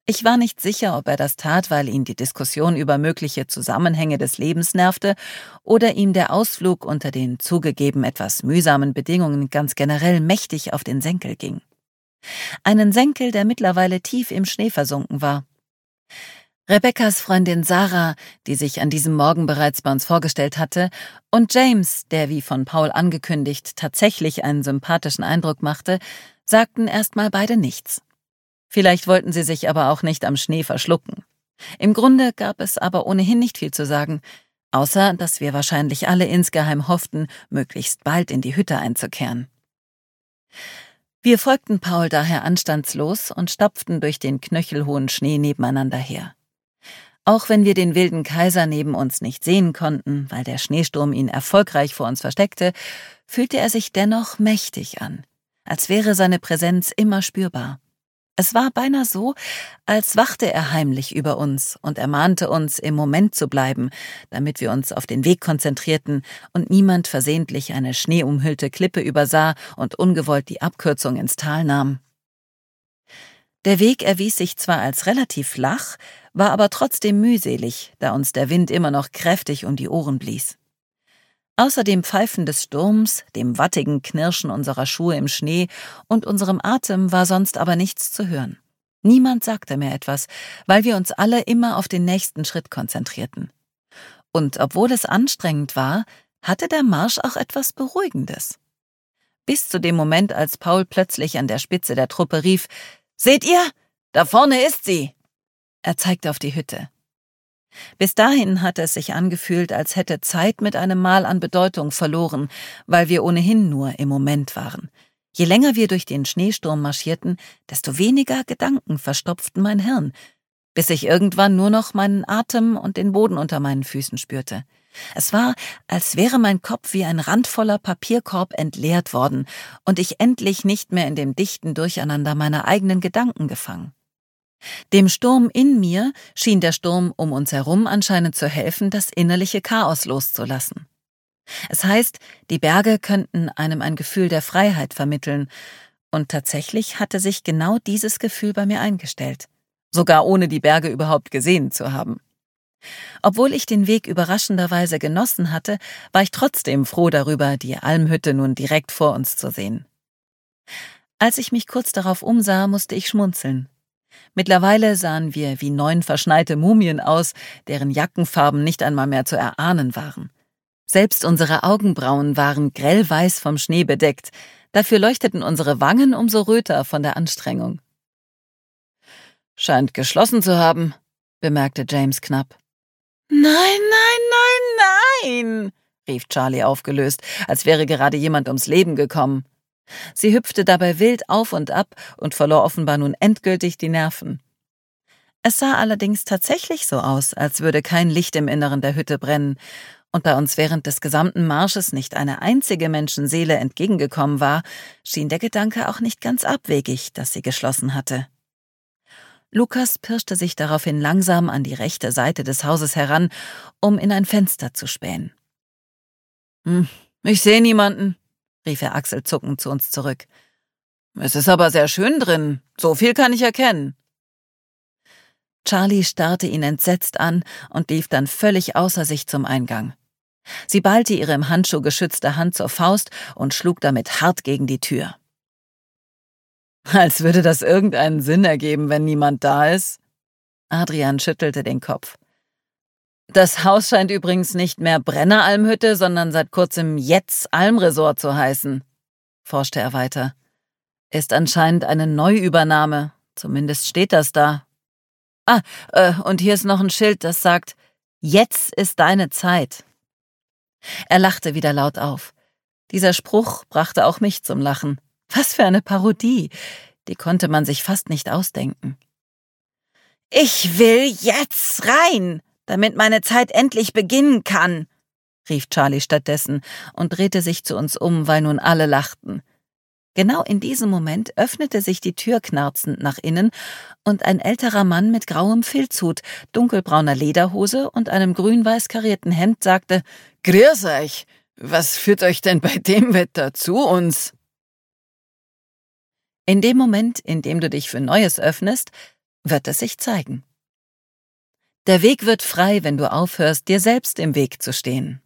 Ich war nicht sicher, ob er das tat, weil ihn die Diskussion über mögliche Zusammenhänge des Lebens nervte oder ihm der Ausflug unter den zugegeben etwas mühsamen Bedingungen ganz generell mächtig auf den Senkel ging. Einen Senkel, der mittlerweile tief im Schnee versunken war. Rebekkas Freundin Sarah, die sich an diesem Morgen bereits bei uns vorgestellt hatte, und James, der wie von Paul angekündigt tatsächlich einen sympathischen Eindruck machte, sagten erstmal beide nichts. Vielleicht wollten sie sich aber auch nicht am Schnee verschlucken. Im Grunde gab es aber ohnehin nicht viel zu sagen, außer dass wir wahrscheinlich alle insgeheim hofften, möglichst bald in die Hütte einzukehren. Wir folgten Paul daher anstandslos und stapften durch den knöchelhohen Schnee nebeneinander her. Auch wenn wir den wilden Kaiser neben uns nicht sehen konnten, weil der Schneesturm ihn erfolgreich vor uns versteckte, fühlte er sich dennoch mächtig an, als wäre seine Präsenz immer spürbar. Es war beinahe so, als wachte er heimlich über uns und ermahnte uns, im Moment zu bleiben, damit wir uns auf den Weg konzentrierten und niemand versehentlich eine schneeumhüllte Klippe übersah und ungewollt die Abkürzung ins Tal nahm. Der Weg erwies sich zwar als relativ flach, war aber trotzdem mühselig, da uns der Wind immer noch kräftig um die Ohren blies. Außer dem Pfeifen des Sturms, dem wattigen Knirschen unserer Schuhe im Schnee und unserem Atem war sonst aber nichts zu hören. Niemand sagte mir etwas, weil wir uns alle immer auf den nächsten Schritt konzentrierten. Und obwohl es anstrengend war, hatte der Marsch auch etwas Beruhigendes. Bis zu dem Moment, als Paul plötzlich an der Spitze der Truppe rief: »Seht ihr? Da vorne ist sie!« Er zeigte auf die Hütte. Bis dahin hatte es sich angefühlt, als hätte Zeit mit einem Mal an Bedeutung verloren, weil wir ohnehin nur im Moment waren. Je länger wir durch den Schneesturm marschierten, desto weniger Gedanken verstopften mein Hirn, bis ich irgendwann nur noch meinen Atem und den Boden unter meinen Füßen spürte. Es war, als wäre mein Kopf wie ein randvoller Papierkorb entleert worden und ich endlich nicht mehr in dem dichten Durcheinander meiner eigenen Gedanken gefangen. Dem Sturm in mir schien der Sturm um uns herum anscheinend zu helfen, das innerliche Chaos loszulassen. Es heißt, die Berge könnten einem ein Gefühl der Freiheit vermitteln, und tatsächlich hatte sich genau dieses Gefühl bei mir eingestellt, sogar ohne die Berge überhaupt gesehen zu haben. Obwohl ich den Weg überraschenderweise genossen hatte, war ich trotzdem froh darüber, die Almhütte nun direkt vor uns zu sehen. Als ich mich kurz darauf umsah, musste ich schmunzeln. Mittlerweile sahen wir wie 9 verschneite Mumien aus, deren Jackenfarben nicht einmal mehr zu erahnen waren. Selbst unsere Augenbrauen waren grellweiß vom Schnee bedeckt, dafür leuchteten unsere Wangen umso röter von der Anstrengung. »Scheint geschlossen zu haben«, bemerkte James knapp. »Nein, nein, nein, nein«, rief Charlie aufgelöst, als wäre gerade jemand ums Leben gekommen. Sie hüpfte dabei wild auf und ab und verlor offenbar nun endgültig die Nerven. Es sah allerdings tatsächlich so aus, als würde kein Licht im Inneren der Hütte brennen, und da uns während des gesamten Marsches nicht eine einzige Menschenseele entgegengekommen war, schien der Gedanke auch nicht ganz abwegig, dass sie geschlossen hatte. Lukas pirschte sich daraufhin langsam an die rechte Seite des Hauses heran, um in ein Fenster zu spähen. »Ich sehe niemanden«, rief er achselzuckend zu uns zurück. »Es ist aber sehr schön drin, so viel kann ich erkennen.« Charlie starrte ihn entsetzt an und lief dann völlig außer sich zum Eingang. Sie ballte ihre im Handschuh geschützte Hand zur Faust und schlug damit hart gegen die Tür. »Als würde das irgendeinen Sinn ergeben, wenn niemand da ist?« Adrian schüttelte den Kopf. »Das Haus scheint übrigens nicht mehr Brenneralmhütte, sondern seit kurzem Jetz Almresort zu heißen«, forschte er weiter. »Ist anscheinend eine Neuübernahme, zumindest steht das da. Und hier ist noch ein Schild, das sagt, jetzt ist deine Zeit.« Er lachte wieder laut auf. Dieser Spruch brachte auch mich zum Lachen. Was für eine Parodie, die konnte man sich fast nicht ausdenken. »Ich will jetzt rein, damit meine Zeit endlich beginnen kann«, rief Charlie stattdessen und drehte sich zu uns um, weil nun alle lachten. Genau in diesem Moment öffnete sich die Tür knarzend nach innen und ein älterer Mann mit grauem Filzhut, dunkelbrauner Lederhose und einem grün-weiß karierten Hemd sagte: »Grüß euch, was führt euch denn bei dem Wetter zu uns?« In dem Moment, in dem du dich für Neues öffnest, wird es sich zeigen. Der Weg wird frei, wenn du aufhörst, dir selbst im Weg zu stehen.